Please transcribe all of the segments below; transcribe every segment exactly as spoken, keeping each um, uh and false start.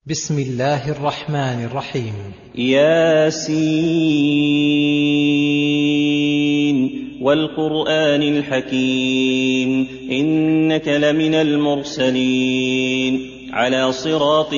بسم الله الرحمن الرحيم. ياسين والقرآن الحكيم إنك لمن المرسلين على صراط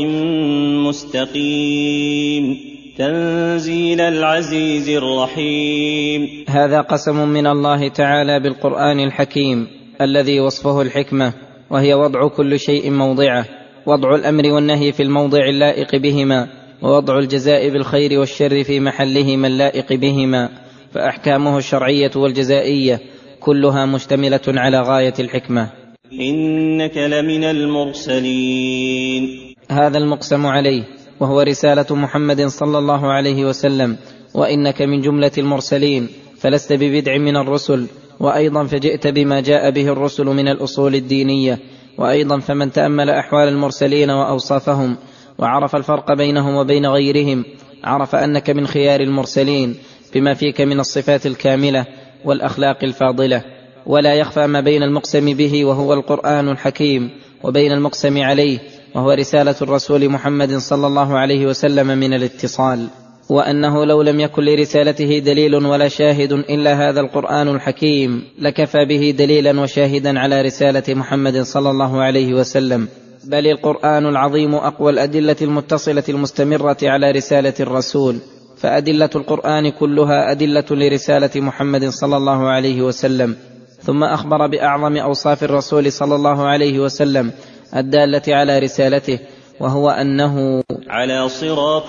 مستقيم تنزيل العزيز الرحيم. هذا قسم من الله تعالى بالقرآن الحكيم الذي وصفه الحكمة، وهي وضع كل شيء موضعه، وضع الأمر والنهي في الموضع اللائق بهما، ووضع الجزاء بالخير والشر في محلهما اللائق بهما، فأحكامه الشرعية والجزائية كلها مشتملة على غاية الحكمة. إنك لمن المرسلين، هذا المقسم عليه وهو رسالة محمد صلى الله عليه وسلم، وإنك من جملة المرسلين، فلست ببدع من الرسل، وأيضا فجئت بما جاء به الرسل من الأصول الدينية، وأيضا فمن تأمل أحوال المرسلين وأوصافهم وعرف الفرق بينهم وبين غيرهم عرف أنك من خيار المرسلين بما فيك من الصفات الكاملة والأخلاق الفاضلة. ولا يخفى ما بين المقسم به وهو القرآن الحكيم وبين المقسم عليه وهو رسالة الرسول محمد صلى الله عليه وسلم من الاتصال، وأنه لو لم يكن لرسالته دليل ولا شاهد إلا هذا القرآن الحكيم لكفى به دليلا وشاهدا على رسالة محمد صلى الله عليه وسلم. بل القرآن العظيم أقوى الأدلة المتصلة المستمرة على رسالة الرسول، فأدلة القرآن كلها أدلة لرسالة محمد صلى الله عليه وسلم. ثم أخبر بأعظم أوصاف الرسول صلى الله عليه وسلم الدالة على رسالته، وهو أنه على صراط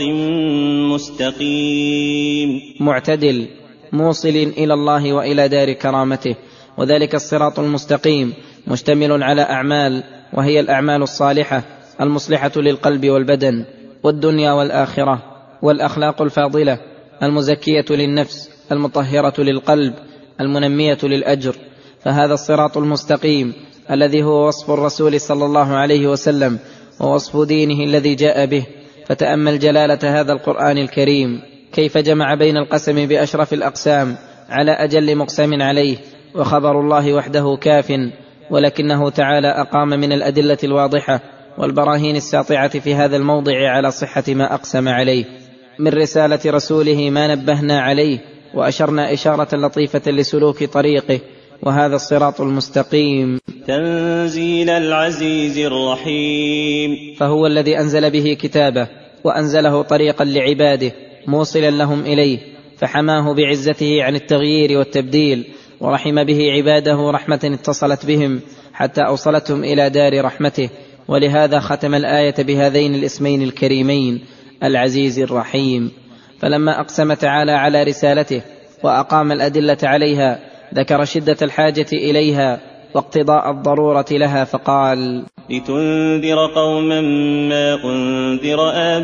مستقيم معتدل موصل إلى الله وإلى دار كرامته. وذلك الصراط المستقيم مشتمل على أعمال، وهي الأعمال الصالحة المصلحة للقلب والبدن والدنيا والآخرة، والأخلاق الفاضلة المزكية للنفس المطهرة للقلب المنمية للأجر. فهذا الصراط المستقيم الذي هو وصف الرسول صلى الله عليه وسلم ووصف دينه الذي جاء به. فتأمل جلالة هذا القرآن الكريم كيف جمع بين القسم بأشرف الأقسام على أجل مقسم عليه، وخبر الله وحده كاف، ولكنه تعالى أقام من الأدلة الواضحة والبراهين الساطعة في هذا الموضع على صحة ما أقسم عليه من رسالة رسوله ما نبهنا عليه وأشرنا إشارة لطيفة لسلوك طريقه، وهذا الصراط المستقيم تنزيل العزيز الرحيم. فهو الذي أنزل به كتابه وأنزله طريقا لعباده موصلا لهم إليه، فحماه بعزته عن التغيير والتبديل، ورحم به عباده رحمة اتصلت بهم حتى أوصلتهم إلى دار رحمته. ولهذا ختم الآية بهذين الاسمين الكريمين العزيز الرحيم. فلما أقسم تعالى على رسالته وأقام الأدلة عليها ذكر شدة الحاجة إليها واقتضاء الضرورة لها، فقال: لتنذر قوما ما أنذر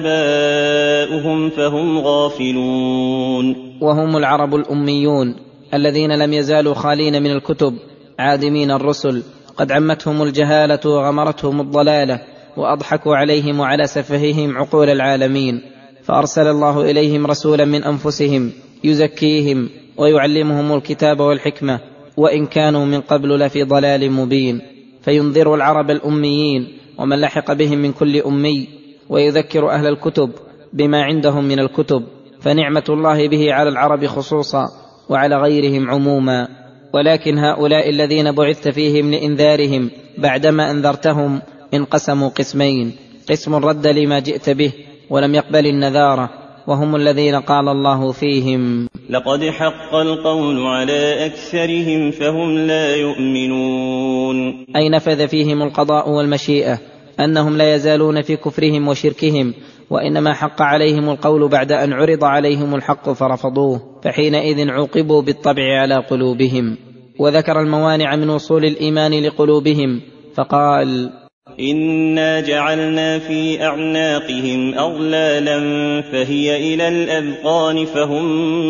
آباؤهم فهم غافلون. وهم العرب الأميون الذين لم يزالوا خالين من الكتب عادمين الرسل، قد عمتهم الجهالة وغمرتهم الضلالة، وأضحكوا عليهم وعلى سفههم عقول العالمين، فأرسل الله إليهم رسولا من أنفسهم يزكيهم ويعلمهم الكتاب والحكمة، وإن كانوا من قبل لفي ضلال مبين، فينذر العرب الأميين ومن لحق بهم من كل أمي، ويذكر أهل الكتب بما عندهم من الكتب، فنعمة الله به على العرب خصوصا وعلى غيرهم عموما. ولكن هؤلاء الذين بعثت فيهم لإنذارهم بعدما أنذرتهم انقسموا قسمين: قسم رد لما جئت به ولم يقبل النذارة، وهم الذين قال الله فيهم: لقد حق القول على أكثرهم فهم لا يؤمنون. أي نفذ فيهم القضاء والمشيئة أنهم لا يزالون في كفرهم وشركهم، وإنما حق عليهم القول بعد أن عرض عليهم الحق فرفضوه، فحينئذ عوقبوا بالطبع على قلوبهم. وذكر الموانع من وصول الإيمان لقلوبهم فقال: إنا جعلنا في أعناقهم أغلالا فهي إلى الأذقان فهم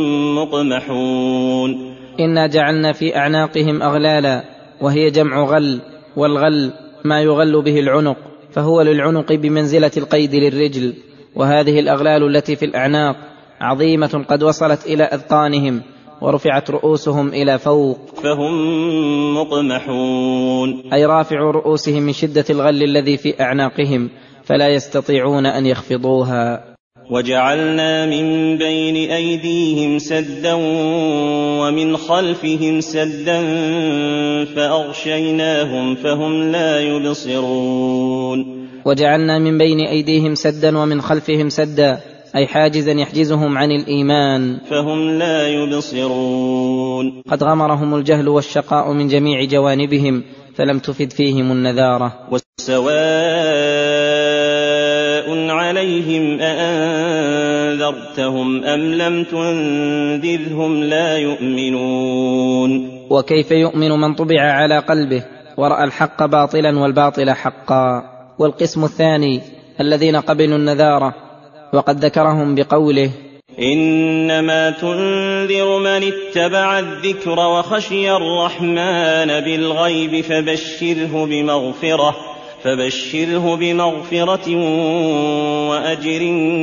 مقمحون. إنا جعلنا في أعناقهم أغلالا، وهي جمع غل، والغل ما يغل به العنق، فهو للعنق بمنزلة القيد للرجل. وهذه الأغلال التي في الأعناق عظيمة قد وصلت إلى أذقانهم ورفعت رؤوسهم إلى فوق فهم مقمحون، أي رافع رؤوسهم من شدة الغل الذي في أعناقهم، فلا يستطيعون أن يخفضوها. وجعلنا من بين أيديهم سدا ومن خلفهم سدا فأغشيناهم فهم لا يبصرون. وجعلنا من بين أيديهم سدا ومن خلفهم سدا، أي حاجزا يحجزهم عن الإيمان فهم لا يبصرون. قد غمرهم الجهل والشقاء من جميع جوانبهم فلم تفد فيهم النذارة. وسواء عليهم أأنذرتهم أم لم تنذرهم لا يؤمنون. وكيف يؤمن من طبع على قلبه ورأى الحق باطلا والباطل حقا؟ والقسم الثاني الذين قبلوا النذارة وقد ذكرهم بقوله: إنما تنذر من اتبع الذكر وخشي الرحمن بالغيب فبشره بمغفرة فبشره بمغفرة وأجر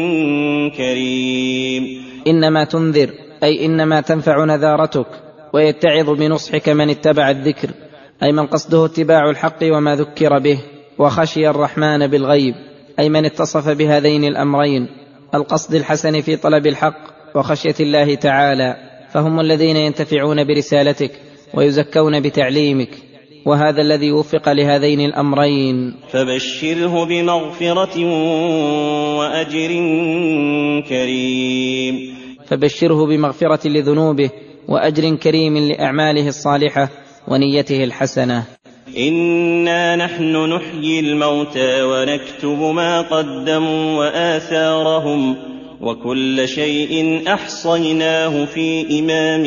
كريم. إنما تنذر أي إنما تنفع نذارتك ويتعظ بنصحك من اتبع الذكر، أي من قصده اتباع الحق وما ذكر به، وخشي الرحمن بالغيب أي من اتصف بهذين الأمرين، القصد الحسن في طلب الحق وخشية الله تعالى، فهم الذين ينتفعون برسالتك ويزكون بتعليمك، وهذا الذي وفق لهذين الأمرين. فبشره بمغفرة وأجر كريم. فبشره بمغفرة لذنوبه وأجر كريم لأعماله الصالحة ونيته الحسنة. إنا نحن نحيي الموتى ونكتب ما قدموا وآثارهم وكل شيء أحصيناه في إمام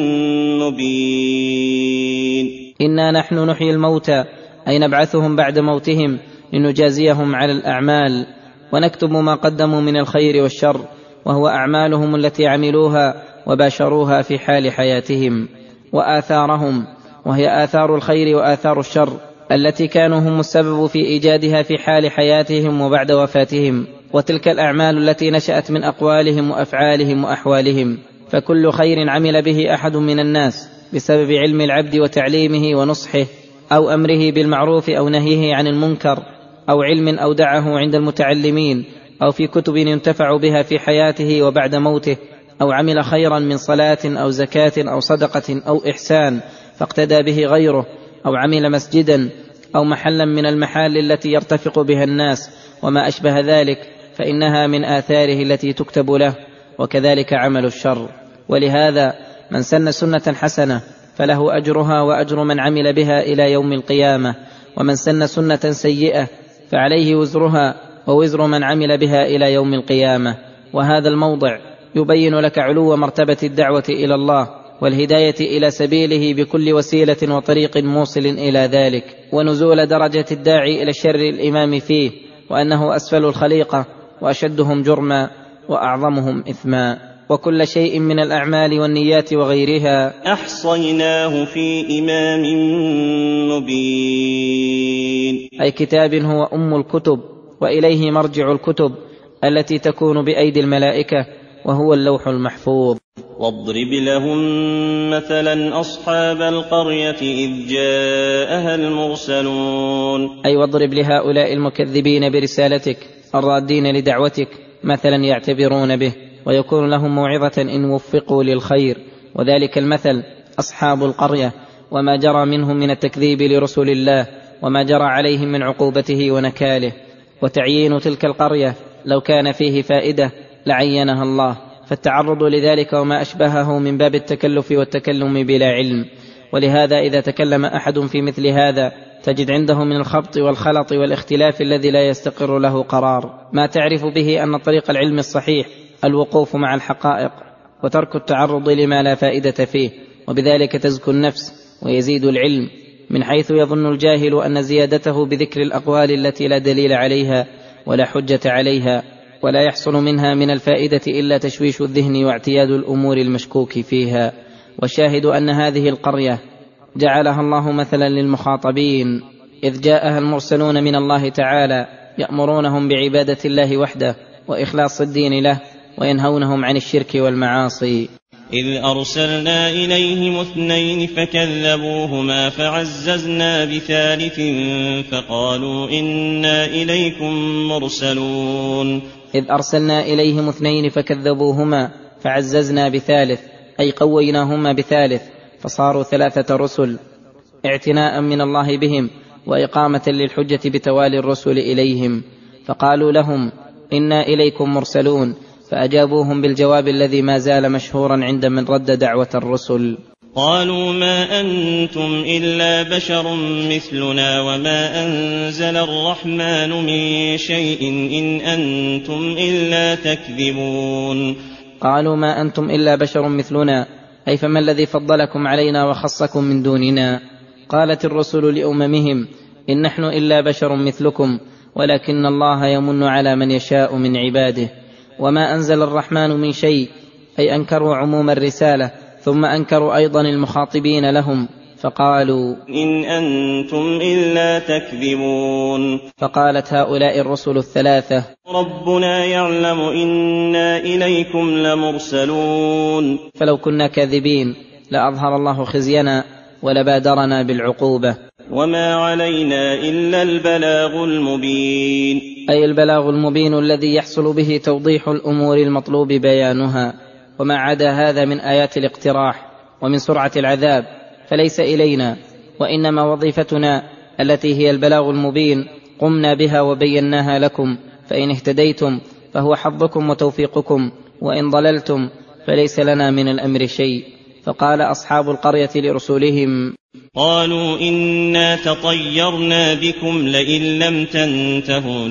مبين. إنا نحن نحيي الموتى أي نبعثهم بعد موتهم لنجازيهم على الأعمال، ونكتب ما قدموا من الخير والشر، وهو أعمالهم التي عملوها وباشروها في حال حياتهم، وآثارهم وهي آثار الخير وآثار الشر التي كانوا هم السبب في إيجادها في حال حياتهم وبعد وفاتهم، وتلك الأعمال التي نشأت من أقوالهم وأفعالهم وأحوالهم. فكل خير عمل به أحد من الناس بسبب علم العبد وتعليمه ونصحه، أو أمره بالمعروف أو نهيه عن المنكر، أو علم أودعه عند المتعلمين، أو في كتب ينتفع بها في حياته وبعد موته، أو عمل خيرا من صلاة أو زكاة أو صدقة أو إحسان فاقتدى به غيره، أو عمل مسجدا أو محلا من المحال التي يرتفق بها الناس وما أشبه ذلك، فإنها من آثاره التي تكتب له، وكذلك عمل الشر. ولهذا من سن سنة حسنة فله أجرها وأجر من عمل بها إلى يوم القيامة، ومن سن سنة سيئة فعليه وزرها ووزر من عمل بها إلى يوم القيامة. وهذا الموضع يبين لك علو مرتبة الدعوة إلى الله والهداية إلى سبيله بكل وسيلة وطريق موصل إلى ذلك، ونزول درجة الداعي إلى الشر الإمام فيه، وأنه أسفل الخليقة وأشدهم جرما وأعظمهم إثما. وكل شيء من الأعمال والنيات وغيرها أحصيناه في إمام مبين، أي كتاب هو أم الكتب وإليه مرجع الكتب التي تكون بأيدي الملائكة، وهو اللوح المحفوظ. واضرب لهم مثلا أصحاب القرية إذ جاءها المرسلون، أي واضرب لهؤلاء المكذبين برسالتك الرادين لدعوتك مثلا يعتبرون به ويكون لهم موعظة إن وفقوا للخير، وذلك المثل أصحاب القرية وما جرى منهم من التكذيب لرسل الله وما جرى عليهم من عقوبته ونكاله. وتعيين تلك القرية لو كان فيه فائدة لعينها الله، فالتعرض لذلك وما أشبهه من باب التكلف والتكلم بلا علم. ولهذا إذا تكلم أحد في مثل هذا تجد عنده من الخبط والخلط والاختلاف الذي لا يستقر له قرار، ما تعرف به أن طريق العلم الصحيح الوقوف مع الحقائق وترك التعرض لما لا فائدة فيه، وبذلك تزكو النفس ويزيد العلم، من حيث يظن الجاهل أن زيادته بذكر الأقوال التي لا دليل عليها ولا حجة عليها ولا يحصل منها من الفائدة إلا تشويش الذهن واعتياد الأمور المشكوك فيها. والشاهد أن هذه القرية جعلها الله مثلا للمخاطبين، إذ جاءها المرسلون من الله تعالى يأمرونهم بعبادة الله وحده وإخلاص الدين له، وينهونهم عن الشرك والمعاصي. إذ أرسلنا إليهم اثنين فكذبوهما فعززنا بثالث فقالوا إنا إليكم مرسلون إذ أرسلنا إليهم اثنين فكذبوهما فعززنا بثالث أي قويناهما بثالث فصاروا ثلاثة رسل اعتناء من الله بهم وإقامة للحجة بتوالي الرسل إليهم. فقالوا لهم إنا إليكم مرسلون، فأجابوهم بالجواب الذي ما زال مشهورا عند من رد دعوة الرسل. قالوا ما أنتم إلا بشر مثلنا وما أنزل الرحمن من شيء إن أنتم إلا تكذبون. قالوا ما أنتم إلا بشر مثلنا، أي فما الذي فضلكم علينا وخصكم من دوننا؟ قالت الرسل لأممهم إن نحن إلا بشر مثلكم ولكن الله يمن على من يشاء من عباده. وما أنزل الرحمن من شيء، أي أنكروا عموم الرسالة ثم أنكروا أيضا المخاطبين لهم فقالوا إن أنتم إلا تكذبون. فقالت هؤلاء الرسل الثلاثة ربنا يعلم إنا إليكم لمرسلون. فلو كنا كاذبين لأظهر الله خزينا ولبادرنا بالعقوبة. وما علينا إلا البلاغ المبين، أي البلاغ المبين الذي يحصل به توضيح الأمور المطلوب بيانها. وما عدا هذا من آيات الاقتراح ومن سرعة العذاب فليس إلينا، وإنما وظيفتنا التي هي البلاغ المبين قمنا بها وبيناها لكم، فإن اهتديتم فهو حظكم وتوفيقكم، وإن ضللتم فليس لنا من الأمر شيء. فقال أصحاب القرية لرسلهم قالوا إنا تطيرنا بكم لئن لم تنتهوا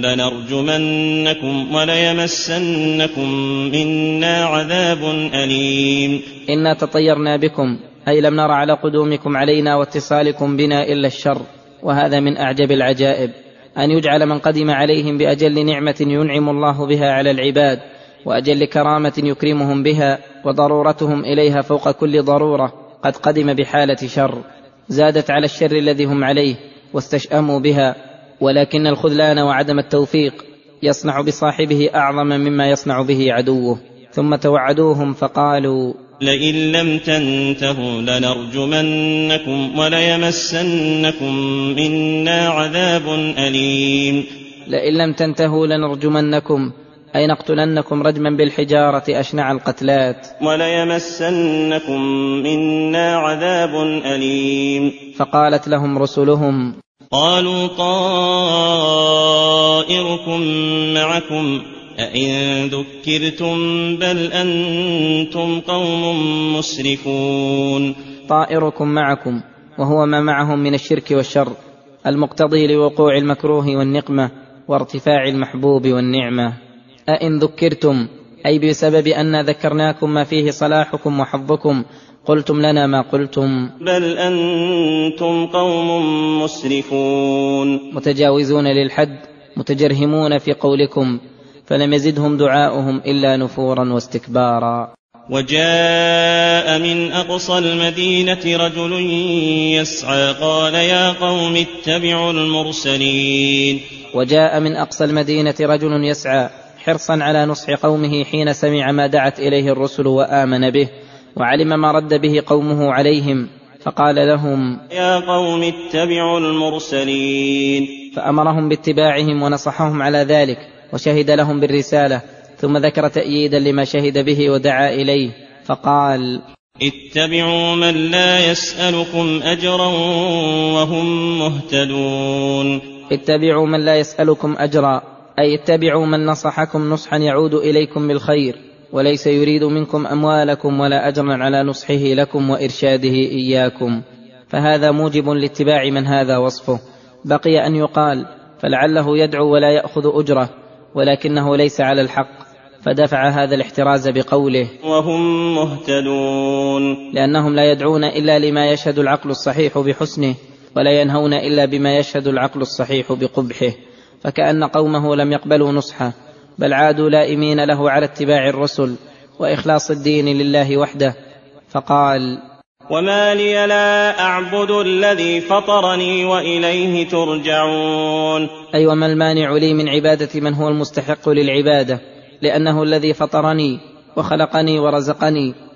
لنرجمنكم وليمسنكم منا عذاب أليم. إنا تطيرنا بكم، أي لم نر على قدومكم علينا واتصالكم بنا إلا الشر. وهذا من أعجب العجائب، أن يجعل من قدم عليهم بأجل نعمة ينعم الله بها على العباد وأجل كرامة يكرمهم بها وضرورتهم إليها فوق كل ضرورة قد قدم بحالة شر زادت على الشر الذي هم عليه واستشأموا بها. ولكن الخذلان وعدم التوفيق يصنع بصاحبه أعظم مما يصنع به عدوه. ثم توعدوهم فقالوا لئن لم تنتهوا لنرجمنكم وليمسنكم منا عذاب أليم. لئن لم تنتهوا لنرجمنكم، أي نقتلنكم رجما بالحجارة أشنع القتلات. وليمسنكم منا عذاب أليم. فقالت لهم رسلهم قالوا طائركم معكم أئن ذكرتم بل أنتم قوم مسرفون. طائركم معكم، وهو ما معهم من الشرك والشر المقتضي لوقوع المكروه والنقمة وارتفاع المحبوب والنعمة. أئن ذكرتم، أي بسبب أن ذكرناكم ما فيه صلاحكم وحظكم قلتم لنا ما قلتم. بل أنتم قوم مسرفون، متجاوزون للحد متجرهمون في قولكم، فلم يزدهم دعاؤهم إلا نفورا واستكبارا. وجاء من أقصى المدينة رجل يسعى قال يا قوم اتبعوا المرسلين. وجاء من أقصى المدينة رجل يسعى حرصا على نصح قومه حين سمع ما دعت إليه الرسل وآمن به وعلم ما رد به قومه عليهم، فقال لهم يا قوم اتبعوا المرسلين. فأمرهم باتباعهم ونصحهم على ذلك وشهد لهم بالرسالة، ثم ذكر تأييدا لما شهد به ودعا إليه فقال اتبعوا من لا يسألكم أجرا وهم مهتدون. اتبعوا من لا يسألكم أجرا، أي اتبعوا من نصحكم نصحا يعود إليكم بالخير وليس يريد منكم أموالكم ولا أجرا على نصحه لكم وإرشاده إياكم. فهذا موجب لاتباع من هذا وصفه. بقي أن يقال فلعله يدعو ولا يأخذ أجره، ولكنه ليس على الحق، فدفع هذا الاحتراز بقوله وهم مهتدون، لأنهم لا يدعون إلا لما يشهد العقل الصحيح بحسنه ولا ينهون إلا بما يشهد العقل الصحيح بقبحه. فكأن قومه لم يقبلوا نصحه بل عادوا لائمين له على اتباع الرسل وإخلاص الدين لله وحده. فقال وما لي لا أعبد الذي فطرني وإليه ترجعون. أي وما المانع لي من عبادة من هو المستحق للعبادة، لأنه الذي فطرني وخلقني ورزقني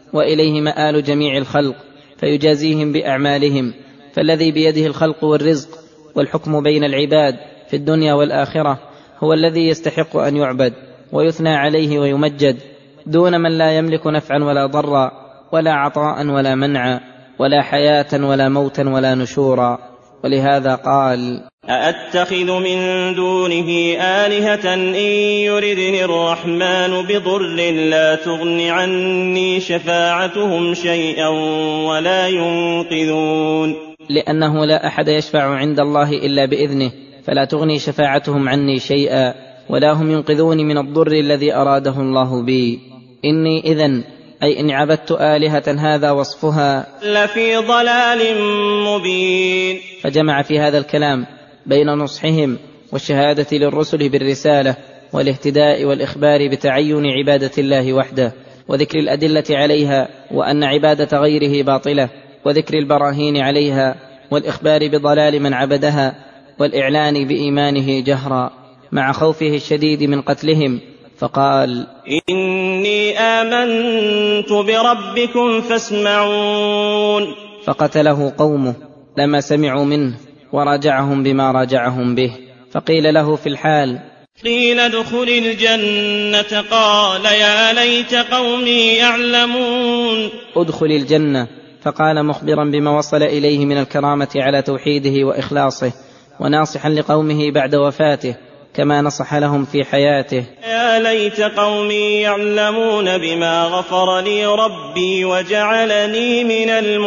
وإليه مآل جميع الخلق، فيجازيهم بأعمالهم. فالذي بيده الخلق والرزق والحكم بين العباد في الدنيا والآخرة هو الذي يستحق أن يعبد ويثنى عليه ويمجد، دون من لا يملك نفعا ولا ضرا، ولا عطاء ولا منعا، ولا حياة ولا موتا ولا نشورا. ولهذا قال: أأتخذ من دونه آلهة إن يردني الرحمن بضر لا تغن عني شفاعتهم شيئا ولا ينقذون. لأنه لا أحد يشفع عند الله إلا بإذنه، فلا تغني شفاعتهم عني شيئا ولا هم ينقذوني من الضر الذي أراده الله بي. إني إذن، أي إن عبدت آلهة هذا وصفها، لفي ضلال مبين. فجمع في هذا الكلام بين نصحهم والشهادة للرسل بالرسالة والاهتداء والإخبار بتعين عبادة الله وحده، وذكر الأدلة عليها وأن عبادة غيره باطلة، وذكر البراهين عليها، والإخبار بضلال من عبدها، والإعلان بإيمانه جهرا مع خوفه الشديد من قتلهم. فقال: إني آمنت بربكم فاسمعون. فقتله قومه لما سمعوا منه، وراجعهم بما راجعهم به. فقيل له في الحال: قيل ادخل الجنة. قال: يا ليت قومي يعلمون. ادخل الجنة. فقال مخبرا بما وصل إليه من الكرامة على توحيده وإخلاصه، وناصحا لقومه بعد وفاته كما نصح لهم في حياته: يا ليت قومي يعلمون بما غفر لي ربي وجعلني من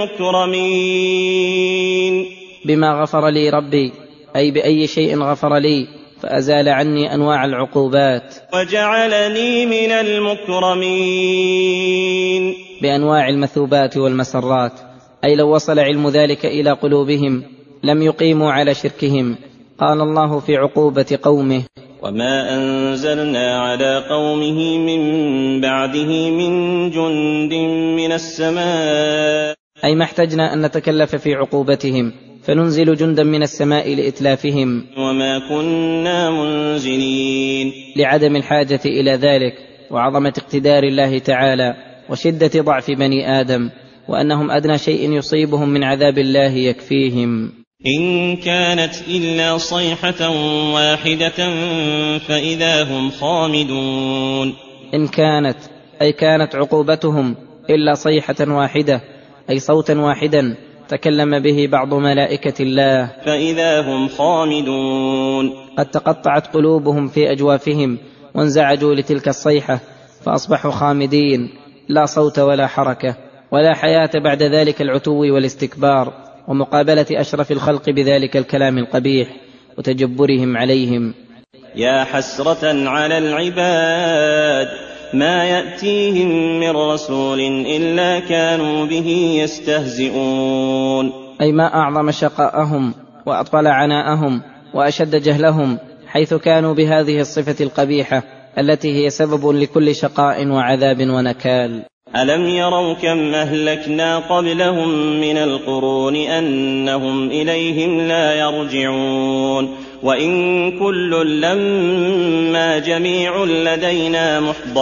المكرمين. بما غفر لي ربي، أي بأي شيء غفر لي فأزال عني أنواع العقوبات، وجعلني من المكرمين، بأنواع المثوبات والمسرات. أي لو وصل علم ذلك إلى قلوبهم لم يقيموا على شركهم. قال الله في عقوبة قومه: وما أنزلنا على قومه من بعده من جند من السماء. أي ما احتجنا أن نتكلف في عقوبتهم، فننزل جندا من السماء لإتلافهم، وما كنا منزلين، لعدم الحاجة إلى ذلك، وعظمة اقتدار الله تعالى، وشدة ضعف بني آدم، وأنهم أدنى شيء يصيبهم من عذاب الله يكفيهم. إن كانت إلا صيحة واحدة فإذا هم خامدون. إن كانت، أي كانت عقوبتهم إلا صيحة واحدة، أي صوتا واحدا تكلم به بعض ملائكة الله، فإذا هم خامدون. قد تقطعت قلوبهم في أجوافهم وانزعجوا لتلك الصيحة، فأصبحوا خامدين، لا صوت ولا حركة ولا حياة بعد ذلك العتو والاستكبار، ومقابلة أشرف الخلق بذلك الكلام القبيح وتجبرهم عليهم. يا حسرة على العباد ما يأتيهم من رسول إلا كانوا به يستهزئون. أي ما أعظم شقاءهم وأطول عناءهم وأشد جهلهم، حيث كانوا بهذه الصفة القبيحة التي هي سبب لكل شقاء وعذاب ونكال. ألم يروا كم أهلكنا قبلهم من القرون أنهم إليهم لا يرجعون. وإن كل لما جميع لدينا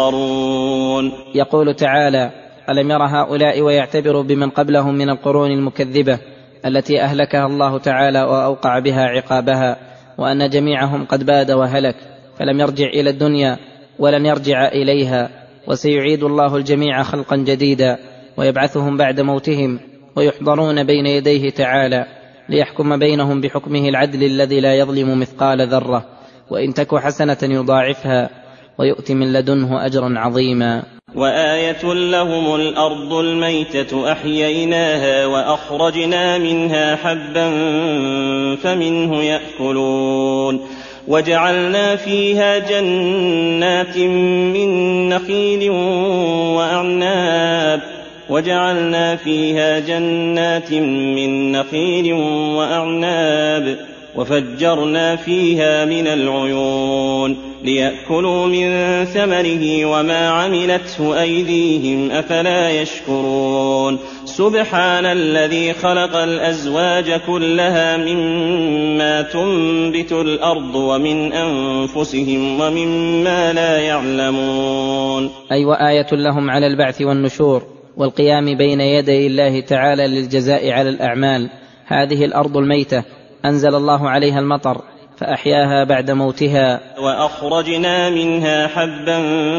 محضرون. يقول تعالى: ألم ير هؤلاء ويعتبروا بمن قبلهم من القرون المكذبة التي أهلكها الله تعالى وأوقع بها عقابها، وأن جميعهم قد باد وهلك، فلم يرجع إلى الدنيا ولن يرجع إليها، وسيعيد الله الجميع خلقا جديدا، ويبعثهم بعد موتهم، ويحضرون بين يديه تعالى ليحكم بينهم بحكمه العدل الذي لا يظلم مثقال ذرة، وإن تك حسنة يضاعفها ويؤتي من لدنه أجرا عظيما. وآية لهم الأرض الميتة أحييناها وأخرجنا منها حبا فمنه يأكلون. وجعلنا فيها جنات من نخيل وأعناب وجعلنا فيها جنات من نخيل وأعناب وفجرنا فيها من العيون ليأكلوا من ثمره وما عملته أيديهم أفلا يشكرون. سبحان الذي خلق الأزواج كلها مما تنبت الأرض ومن أنفسهم ومما لا يعلمون. أي وآية لهم على البعث والنشور والقيام بين يدي الله تعالى للجزاء على الأعمال. هذه الأرض الميتة أنزل الله عليها المطر فأحياها بعد موتها. وأخرجنا منها حبا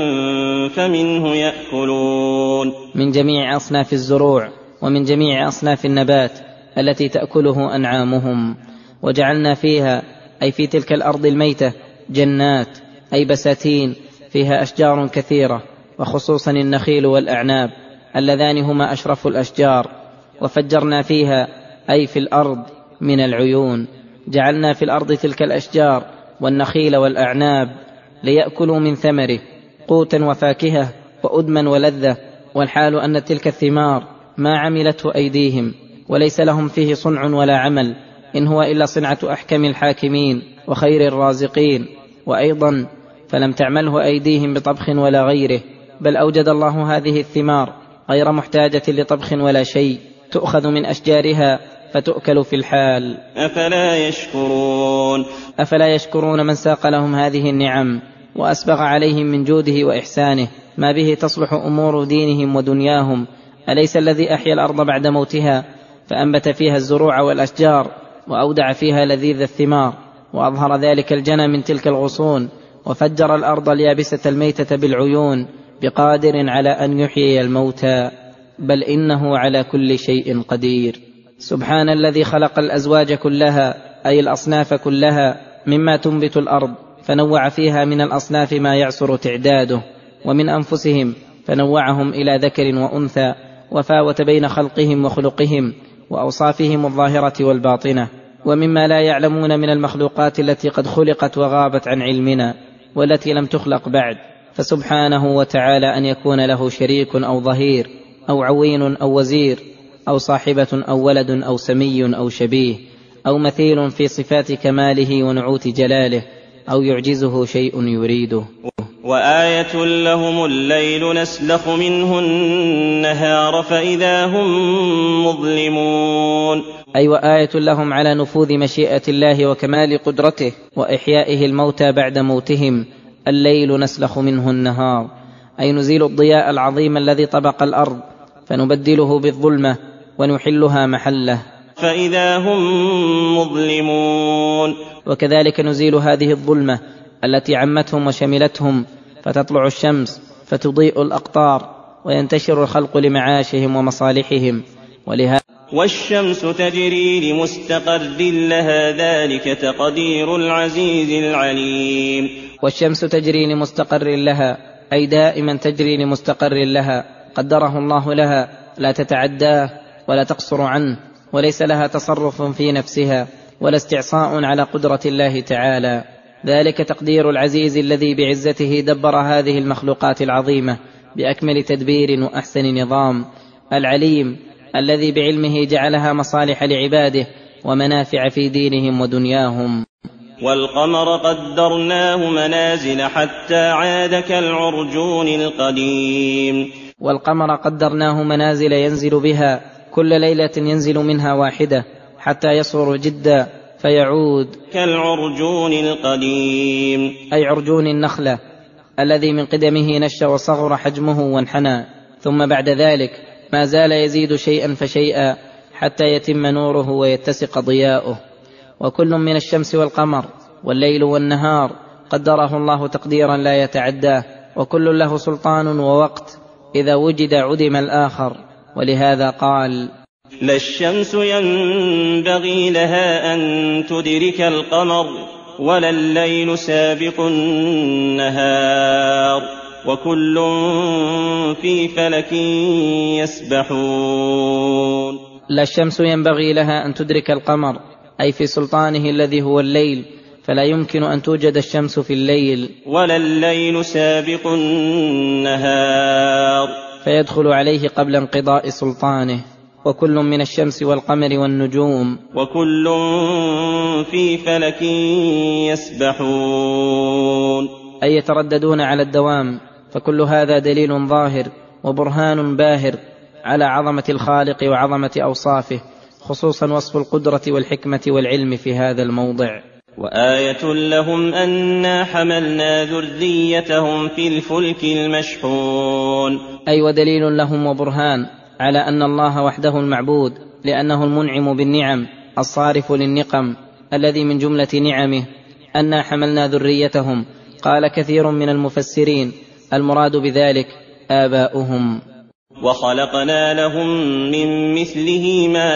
فمنه يأكلون. من جميع أصناف الزروع ومن جميع أصناف النبات التي تأكله أنعامهم. وجعلنا فيها أي في تلك الأرض الميتة جنات أي بساتين فيها أشجار كثيرة، وخصوصا النخيل والأعناب اللذان هما أشرف الأشجار. وفجرنا فيها أي في الأرض من العيون. جعلنا في الأرض تلك الأشجار والنخيل والأعناب ليأكلوا من ثمره قوتا وفاكهة وأدما ولذة، والحال أن تلك الثمار ما عملته أيديهم، وليس لهم فيه صنع ولا عمل، إن هو إلا صنعة أحكم الحاكمين وخير الرازقين. وأيضا فلم تعمله أيديهم بطبخ ولا غيره، بل أوجد الله هذه الثمار غير محتاجة لطبخ ولا شيء، تؤخذ من أشجارها فتؤكل في الحال. أفلا يشكرون أفلا يشكرون من ساق لهم هذه النعم وأسبغ عليهم من جوده وإحسانه ما به تصلح أمور دينهم ودنياهم. أليس الذي أحيا الأرض بعد موتها فأنبت فيها الزروع والأشجار وأودع فيها لذيذ الثمار، وأظهر ذلك الجنى من تلك الغصون، وفجر الأرض اليابسة الميتة بالعيون، بقادر على أن يحيي الموتى، بل إنه على كل شيء قدير. سبحان الذي خلق الأزواج كلها أي الأصناف كلها مما تنبت الأرض، فنوع فيها من الأصناف ما يعسر تعداده، ومن أنفسهم فنوعهم إلى ذكر وأنثى، وفاوت بين خلقهم وخلقهم وأوصافهم الظاهرة والباطنة، ومما لا يعلمون من المخلوقات التي قد خلقت وغابت عن علمنا والتي لم تخلق بعد. فسبحانه وتعالى أن يكون له شريك أو ظهير أو عوين أو وزير أو صاحبة أو ولد أو سمي أو شبيه أو مثيل في صفات كماله ونعوت جلاله، أو يعجزه شيء يريده. وآية لهم الليل نسلخ منه النهار فإذا هم مظلمون. أي وآية لهم على نفوذ مشيئة الله وكمال قدرته وإحيائه الموتى بعد موتهم. الليل نسلخ منه النهار أي نزيل الضياء العظيم الذي طبق الأرض فنبدله بالظلمة ونحلها محله فإذا هم مظلمون. وكذلك نزيل هذه الظلمة التي عمتهم وشملتهم، فتطلع الشمس فتضيء الأقطار وينتشر الخلق لمعاشهم ومصالحهم. ولهذا والشمس تجري لمستقر لها ذلك تقدير العزيز العليم. والشمس تجري لمستقر لها أي دائما تجري لمستقر لها قدره الله لها، لا تتعداه ولا تقصر عنه، وليس لها تصرف في نفسها ولا استعصاء على قدرة الله تعالى. ذلك تقدير العزيز الذي بعزته دبر هذه المخلوقات العظيمة بأكمل تدبير وأحسن نظام. العليم الذي بعلمه جعلها مصالح لعباده ومنافع في دينهم ودنياهم. والقمر قدرناه منازل حتى عاد كالعرجون القديم. والقمر قدرناه منازل ينزل بها كل ليلة ينزل منها واحدة حتى يصغر جدا فيعود كالعرجون القديم أي عرجون النخلة الذي من قدمه نش وصغر حجمه وانحنى، ثم بعد ذلك ما زال يزيد شيئا فشيئا حتى يتم نوره ويتسق ضياؤه. وكل من الشمس والقمر والليل والنهار قدره الله تقديرا لا يتعداه، وكل له سلطان ووقت، إذا وجد عدم الآخر. ولهذا قال: لا الشمس ينبغي لها أن تدرك القمر ولا الليل سابق النهار وكل في فلك يسبحون. لا الشمس ينبغي لها أن تدرك القمر أي في سلطانه الذي هو الليل، فلا يمكن أن توجد الشمس في الليل، ولا الليل سابق النهار فيدخل عليه قبل انقضاء سلطانه. وكل من الشمس والقمر والنجوم وكل في فلك يسبحون أي يترددون على الدوام. فكل هذا دليل ظاهر وبرهان باهر على عظمة الخالق وعظمة أوصافه، خصوصا وصف القدرة والحكمة والعلم في هذا الموضع. وآية لهم أنا حملنا ذريتهم في الفلك المشحون. أي ودليل لهم وبرهان على أن الله وحده المعبود، لأنه المنعم بالنعم الصارف للنقم الذي من جملة نعمه أنا حملنا ذريتهم. قال كثير من المفسرين المراد بذلك آباؤهم. وخلقنا لهم من مثله ما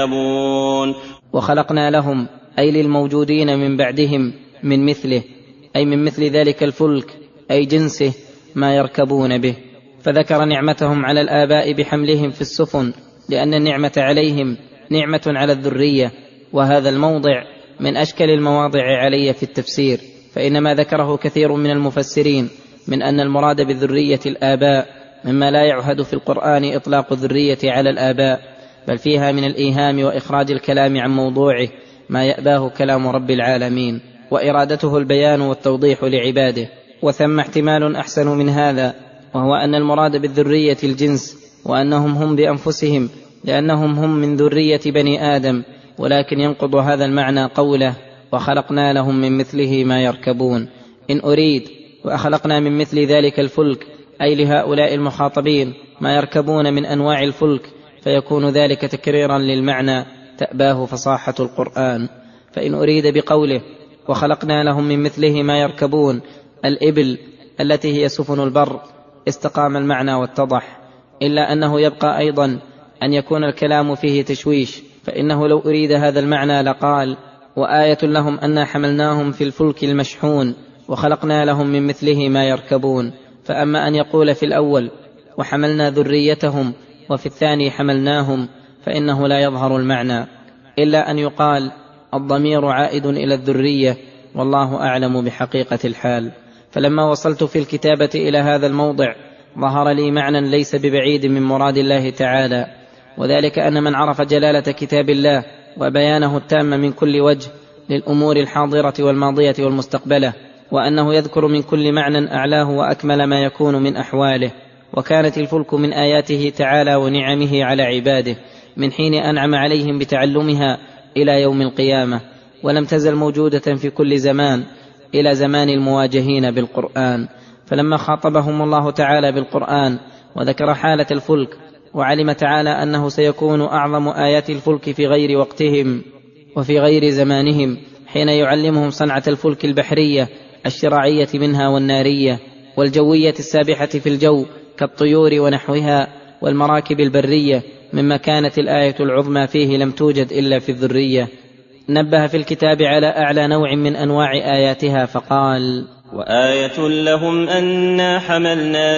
يركبون. وخلقنا لهم أي للموجودين من بعدهم من مثله، أي من مثل ذلك الفلك أي جنسه ما يركبون به. فذكر نعمتهم على الآباء بحملهم في السفن، لأن النعمة عليهم نعمة على الذرية، وهذا الموضع من أشكل المواضع علي في التفسير، فإنما ذكره كثير من المفسرين من أن المراد بالذرية الآباء مما لا يعهد في القرآن إطلاق الذرية على الآباء، بل فيها من الإيهام وإخراج الكلام عن موضوعه ما يأباه كلام رب العالمين، وإرادته البيان والتوضيح لعباده. وثم احتمال أحسن من هذا، وهو أن المراد بالذرية الجنس، وأنهم هم بأنفسهم، لأنهم هم من ذرية بني آدم. ولكن ينقض هذا المعنى قوله وخلقنا لهم من مثله ما يركبون، إن أريد وأخلقنا من مثل ذلك الفلك أي لهؤلاء المخاطبين ما يركبون من أنواع الفلك، فيكون ذلك تكريرا للمعنى تأباه فصاحة القرآن. فإن أريد بقوله وخلقنا لهم من مثله ما يركبون الإبل التي هي سفن البر استقام المعنى واتضح، إلا أنه يبقى أيضا أن يكون الكلام فيه تشويش، فإنه لو أريد هذا المعنى لقال وآية لهم أنا حملناهم في الفلك المشحون وخلقنا لهم من مثله ما يركبون. فأما أن يقول في الأول وحملنا ذريتهم وفي الثاني حملناهم فإنه لا يظهر المعنى، إلا أن يقال الضمير عائد إلى الذرية، والله أعلم بحقيقة الحال. فلما وصلت في الكتابة إلى هذا الموضع ظهر لي معنى ليس ببعيد من مراد الله تعالى، وذلك أن من عرف جلالة كتاب الله وبيانه التام من كل وجه للأمور الحاضرة والماضية والمستقبلة، وأنه يذكر من كل معنى أعلاه وأكمل ما يكون من أحواله. وكانت الفلك من آياته تعالى ونعمه على عباده من حين أنعم عليهم بتعلمها إلى يوم القيامة، ولم تزل موجودة في كل زمان إلى زمان المواجهين بالقرآن. فلما خاطبهم الله تعالى بالقرآن وذكر حالة الفلك، وعلم تعالى أنه سيكون أعظم آيات الفلك في غير وقتهم وفي غير زمانهم، حين يعلمهم صنعة الفلك البحرية الشراعية منها والنارية والجوية السابحة في الجو كالطيور ونحوها، والمراكب البرية، مما كانت الآية العظمى فيه لم توجد إلا في الذرية. نبه في الكتاب على أعلى نوع من أنواع آياتها فقال وآية لهم أنا حملنا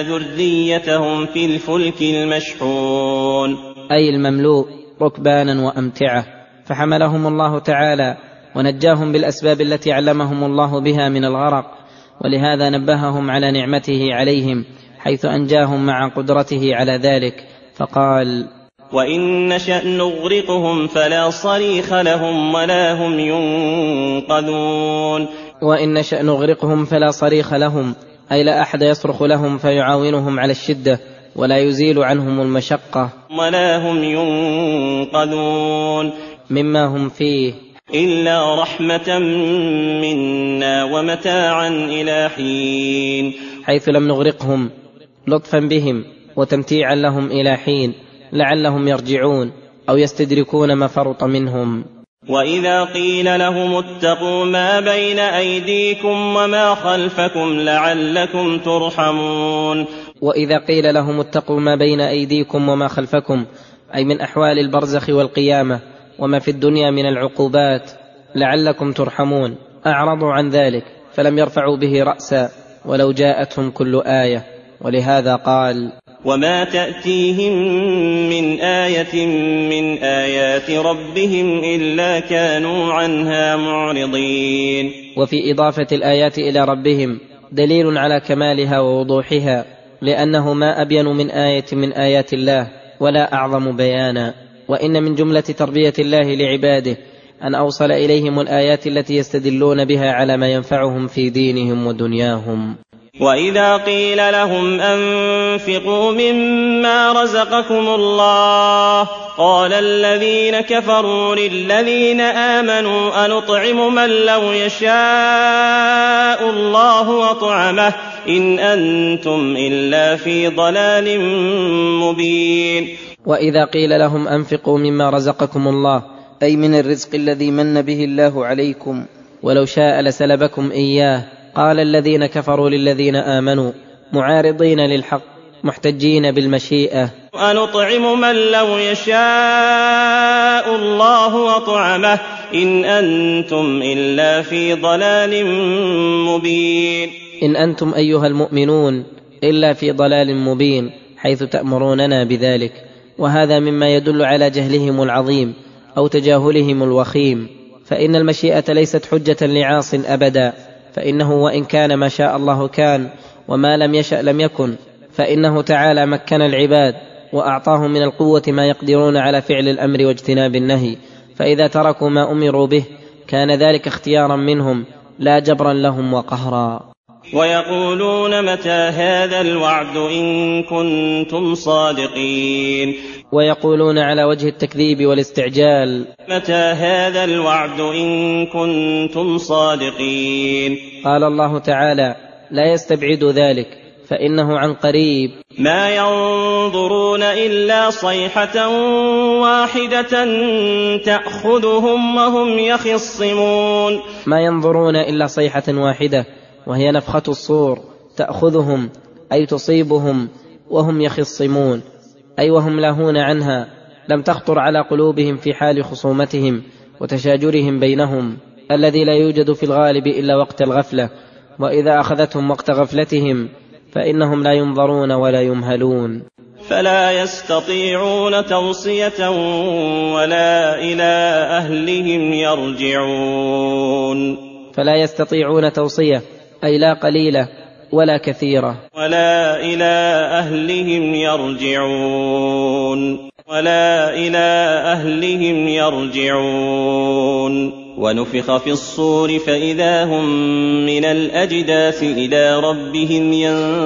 ذريتهم في الفلك المشحون، أي المملوء ركبانا وأمتعة. فحملهم الله تعالى ونجاهم بالأسباب التي علمهم الله بها من الغرق، ولهذا نبههم على نعمته عليهم حيث أنجاهم مع قدرته على ذلك فقال وإن نشأ نغرقهم فلا صريخ لهم ولا هم ينقذون. وإن نشأ نغرقهم فلا صريخ لهم، أي لا أحد يصرخ لهم فيعاونهم على الشدة ولا يزيل عنهم المشقة ولا هم ينقذون مما هم فيه إلا رحمة منا ومتاعا إلى حين، حيث لم نغرقهم لطفا بهم وتمتيعا لهم إلى حين لعلهم يرجعون أو يستدركون ما فرط منهم. وإذا قيل لهم اتقوا ما بين أيديكم وما خلفكم لعلكم ترحمون. وإذا قيل لهم اتقوا ما بين أيديكم وما خلفكم، أي من أحوال البرزخ والقيامة وما في الدنيا من العقوبات لعلكم ترحمون، أعرضوا عن ذلك فلم يرفعوا به رأسا ولو جاءتهم كل آية. ولهذا قال وما تأتيهم من آية من آيات ربهم إلا كانوا عنها معرضين. وفي إضافة الآيات إلى ربهم دليل على كمالها ووضوحها، لأنه ما أبين من آية من آيات الله ولا أعظم بيانا. وإن من جملة تربية الله لعباده أن أوصل إليهم الآيات التي يستدلون بها على ما ينفعهم في دينهم ودنياهم. وإذا قيل لهم أنفقوا مما رزقكم الله قال الذين كفروا للذين آمنوا أنطعم من لو يشاء الله أطعمه إن أنتم إلا في ضلال مبين. وإذا قيل لهم أنفقوا مما رزقكم الله أي من الرزق الذي من به الله عليكم ولو شاء لسلبكم إياه قال الذين كفروا للذين آمنوا معارضين للحق محتجين بالمشيئة أنطعم من لو يشاء الله أطعمه إن أنتم إلا في ضلال مبين. إن أنتم أيها المؤمنون إلا في ضلال مبين حيث تأمروننا بذلك، وهذا مما يدل على جهلهم العظيم أو تجاهلهم الوخيم، فإن المشيئة ليست حجة لعاص أبدا، فإنه وإن كان ما شاء الله كان وما لم يشأ لم يكن، فإنه تعالى مكن العباد وأعطاهم من القوة ما يقدرون على فعل الأمر واجتناب النهي، فإذا تركوا ما أمروا به كان ذلك اختيارا منهم لا جبرا لهم وقهرا. ويقولون متى هذا الوعد إن كنتم صادقين. ويقولون على وجه التكذيب والاستعجال متى هذا الوعد إن كنتم صادقين. قال الله تعالى لا يستبعد ذلك فإنه عن قريب. ما ينظرون إلا صيحة واحدة تأخذهم وهم يخصمون. ما ينظرون إلا صيحة واحدة وهي نفخة الصور تأخذهم أي تصيبهم وهم يخصمون، أي وهم لاهون عنها، لم تخطر على قلوبهم في حال خصومتهم وتشاجرهم بينهم الذي لا يوجد في الغالب إلا وقت الغفلة، وإذا أخذتهم وقت غفلتهم فإنهم لا ينظرون ولا يمهلون. فلا يستطيعون توصية ولا إلى أهلهم يرجعون. فلا يستطيعون توصية أي لا قليلة ولا كثيرة. ولا إلى أهلهم يرجعون. ولا إلى أهلهم يرجعون. ونفخ في الصور فإذا هم من الأجداث إلى ربهم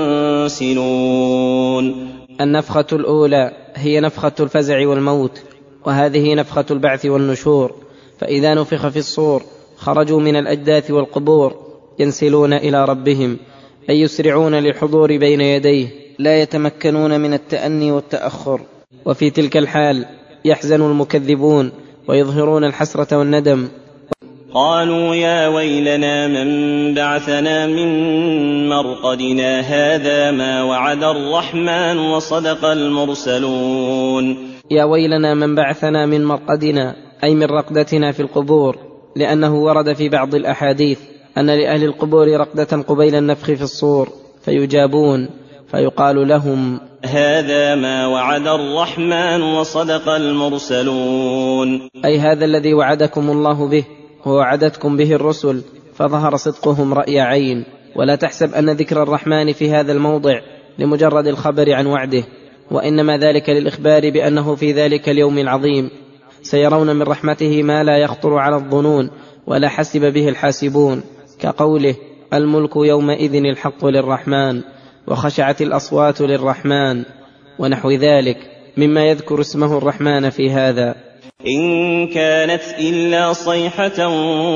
ينسلون. النفخة الأولى هي نفخة الفزع والموت، وهذه نفخة البعث والنشور، فإذا نفخ في الصور خرجوا من الأجداث والقبور ينسلون إلى ربهم، أي يسرعون للحضور بين يديه لا يتمكنون من التأني والتأخر. وفي تلك الحال يحزن المكذبون ويظهرون الحسرة والندم. قالوا يا ويلنا من بعثنا من مرقدنا هذا ما وعد الرحمن وصدق المرسلون. يا ويلنا من بعثنا من مرقدنا أي من رقدتنا في القبور، لأنه ورد في بعض الأحاديث أن لأهل القبور رقدة قبيل النفخ في الصور فيجابون فيقال لهم هذا ما وعد الرحمن وصدق المرسلون، أي هذا الذي وعدكم الله به ووعدتكم به الرسل، فظهر صدقهم رأي عين. ولا تحسب أن ذكر الرحمن في هذا الموضع لمجرد الخبر عن وعده، وإنما ذلك للإخبار بأنه في ذلك اليوم العظيم سيرون من رحمته ما لا يخطر على الظنون ولا حسب به الحاسبون، كقوله الملك يومئذ الحق للرحمن وخشعت الأصوات للرحمن ونحو ذلك مما يذكر اسمه الرحمن في هذا. إن كانت إلا صيحة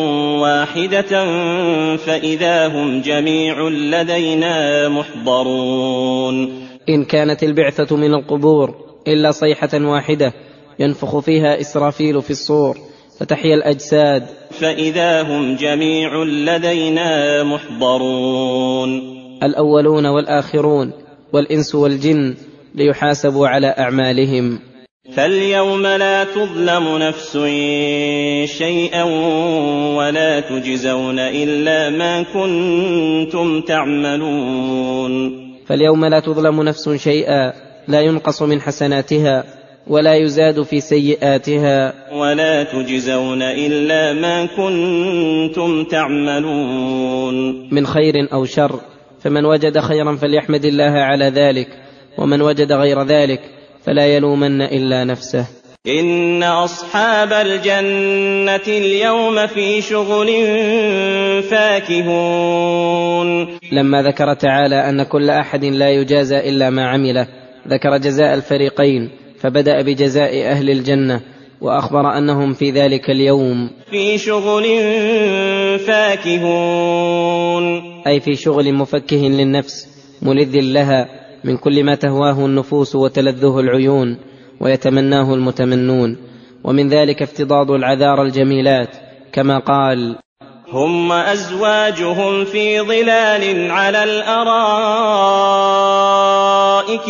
واحدة فإذا هم جميع لدينا محضرون. إن كانت البعثة من القبور إلا صيحة واحدة ينفخ فيها إسرافيل في الصور فتحيا الأجساد فإذا هم جميع لدينا محضرون. الأولون والآخرون والإنس والجن ليحاسبوا على أعمالهم. فاليوم لا تظلم نفس شيئا ولا تجزون إلا ما كنتم تعملون. فاليوم لا تظلم نفس شيئا، لا ينقص من حسناتها ولا يزاد في سيئاتها، ولا تجزون إلا ما كنتم تعملون من خير أو شر، فمن وجد خيرا فليحمد الله على ذلك، ومن وجد غير ذلك فلا يلومن إلا نفسه. إن أصحاب الجنة اليوم في شغل فاكهون. لما ذكر تعالى أن كل أحد لا يجازى إلا ما عمله، ذكر جزاء الفريقين، فبدأ بجزاء أهل الجنة وأخبر أنهم في ذلك اليوم في شغل فاكهون، أي في شغل مفكه للنفس ملذ لها من كل ما تهواه النفوس وتلذه العيون ويتمناه المتمنون، ومن ذلك افتضاض العذار الجميلات كما قال: هم أزواجهم في ظلال على الأرائك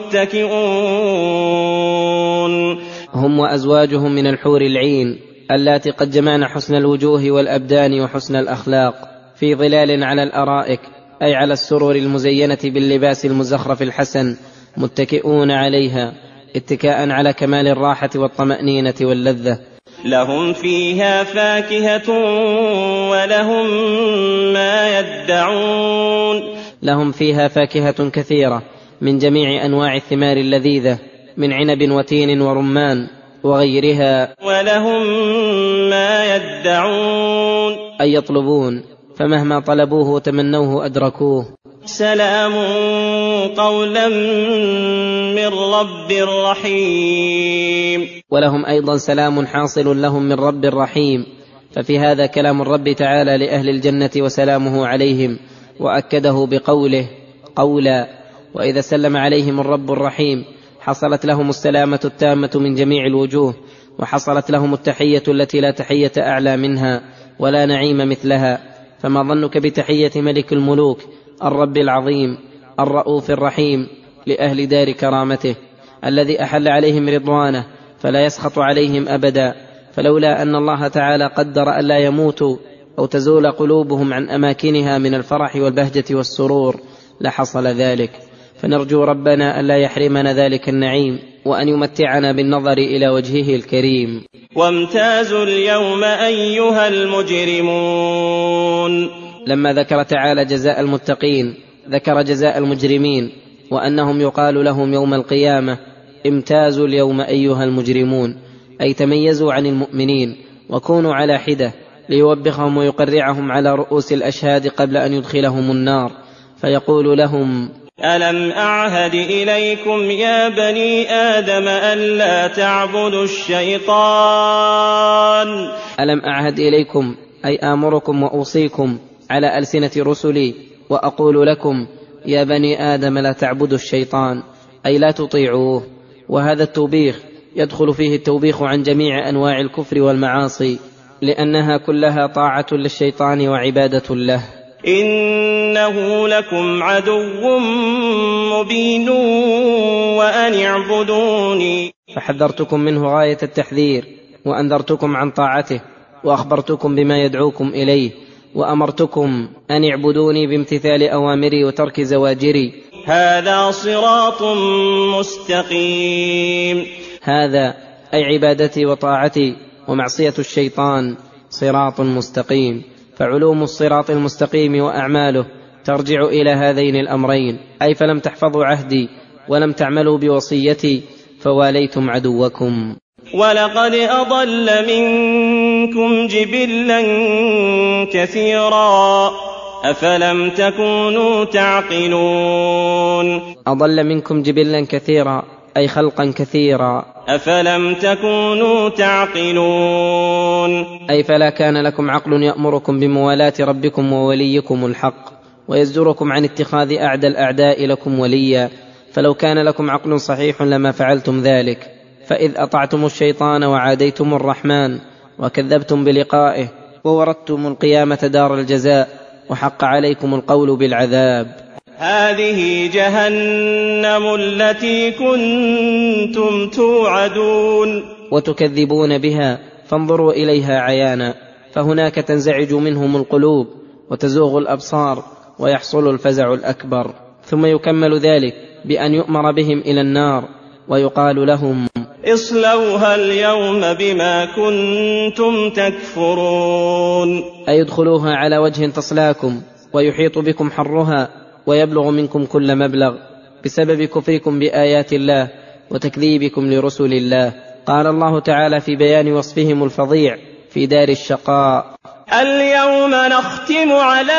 متكئون. هم وأزواجهم من الحور العين اللاتي قد جمعن حسن الوجوه والأبدان وحسن الأخلاق، في ظلال على الأرائك أي على السرور المزينة باللباس المزخرف الحسن، متكئون عليها اتكاء على كمال الراحة والطمأنينة واللذة. لهم فيها فاكهة ولهم ما يدعون. لهم فيها فاكهة كثيرة من جميع أنواع الثمار اللذيذة، من عنب وتين ورمان وغيرها. ولهم ما يدعون أي يطلبون، فمهما طلبوه وتمنوه أدركوه. سلام قولا من رب رحيم. ولهم أيضا سلام حاصل لهم من رب رحيم، ففي هذا كلام الرب تعالى لأهل الجنة وسلامه عليهم، وأكده بقوله قولا: وإذا سلم عليهم الرب الرحيم حصلت لهم السلامة التامة من جميع الوجوه، وحصلت لهم التحية التي لا تحية أعلى منها ولا نعيم مثلها. فما ظنك بتحية ملك الملوك الرب العظيم الرؤوف الرحيم لأهل دار كرامته، الذي أحل عليهم رضوانه فلا يسخط عليهم أبدا. فلولا أن الله تعالى قدر ألا يموتوا أو تزول قلوبهم عن أماكنها من الفرح والبهجة والسرور لحصل ذلك. فنرجو ربنا ألا يحرمنا ذلك النعيم، وأن يمتعنا بالنظر إلى وجهه الكريم. وامتازوا اليوم أيها المجرمون. لما ذكر تعالى جزاء المتقين ذكر جزاء المجرمين، وأنهم يقال لهم يوم القيامة: امتازوا اليوم أيها المجرمون، أي تميزوا عن المؤمنين وكونوا على حدة، ليوبخهم ويقرعهم على رؤوس الأشهاد قبل أن يدخلهم النار، فيقول لهم: ألم أعهد إليكم يا بني آدم ألا تعبدوا الشيطان. ألم أعهد إليكم أي آمركم وأوصيكم على ألسنة رسلي، وأقول لكم يا بني آدم لا تعبدوا الشيطان، أي لا تطيعوه. وهذا التوبيخ يدخل فيه التوبيخ عن جميع أنواع الكفر والمعاصي، لأنها كلها طاعة للشيطان وعبادة له. إنه لكم عدو مبين وأن اعبدوني. فحذرتكم منه غاية التحذير، وأنذرتكم عن طاعته، وأخبرتكم بما يدعوكم إليه، وأمرتكم أن اعبدوني بامتثال أوامري وترك زواجري. هذا صراط مستقيم. هذا أي عبادتي وطاعتي ومعصية الشيطان صراط مستقيم. فعلوم الصراط المستقيم وأعماله ترجع إلى هذين الأمرين، أي فلم تحفظوا عهدي ولم تعملوا بوصيتي فواليتم عدوكم. ولقد أضل منكم جبلا كثيرا أفلم تكونوا تعقلون. أضل منكم جبلا كثيرا أي خلقا كثيرا. أفلم تكونوا تعقلون أي فلا كان لكم عقل يأمركم بموالاة ربكم ووليكم الحق، ويزجركم عن اتخاذ أعدى الأعداء لكم وليا. فلو كان لكم عقل صحيح لما فعلتم ذلك، فإذ أطعتم الشيطان وعاديتم الرحمن وكذبتم بلقائه ووردتم القيامة دار الجزاء وحق عليكم القول بالعذاب. هذه جهنم التي كنتم توعدون. وتكذبون بها فانظروا إليها عيانا، فهناك تنزعج منهم القلوب وتزوغ الأبصار ويحصل الفزع الأكبر. ثم يكمل ذلك بأن يؤمر بهم إلى النار ويقال لهم: اصلوها اليوم بما كنتم تكفرون. أي ادخلوها على وجه تصلاكم ويحيط بكم حرها ويبلغ منكم كل مبلغ، بسبب كفركم بآيات الله وتكذيبكم لرسل الله. قال الله تعالى في بيان وصفهم الفظيع في دار الشقاء: اليوم نختم على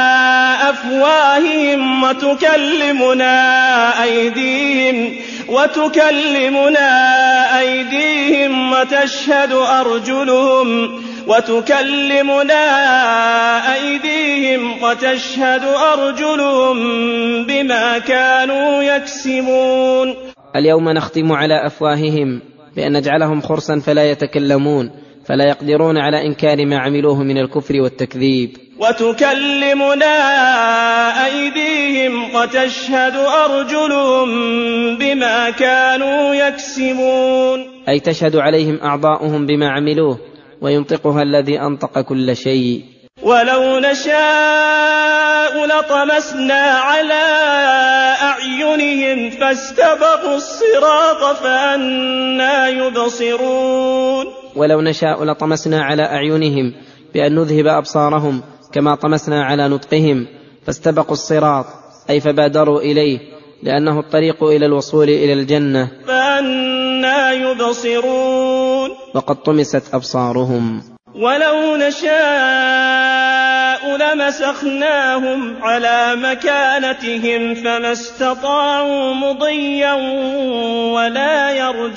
أفواههم وتكلمنا أيديهم وتكلمنا أيديهم وتشهد أرجلهم وتكلمنا أيديهم وتشهد أرجلهم بما كانوا يكسبون. اليوم نختم على أفواههم بأن نجعلهم خرسا فلا يتكلمون، فلا يقدرون على إنكار ما عملوه من الكفر والتكذيب. وتكلمنا أيديهم وتشهد أرجلهم بما كانوا يكسبون، أي تشهد عليهم أعضاؤهم بما عملوه، وينطقها الذي أنطق كل شيء. ولو نشاء لطمسنا على أعينهم فاستبقوا الصراط فأنى يبصرون. ولو نشاء لطمسنا على أعينهم بأن نذهب أبصارهم كما طمسنا على نطقهم، فاستبقوا الصراط أي فبادروا إليه، لأنه الطريق إلى الوصول إلى الجنة، فأنى يبصرون. وقد طمست أبصارهم. ولو نشاء لمسخناهم على مكانتهم فما استطاعوا مضيا ولا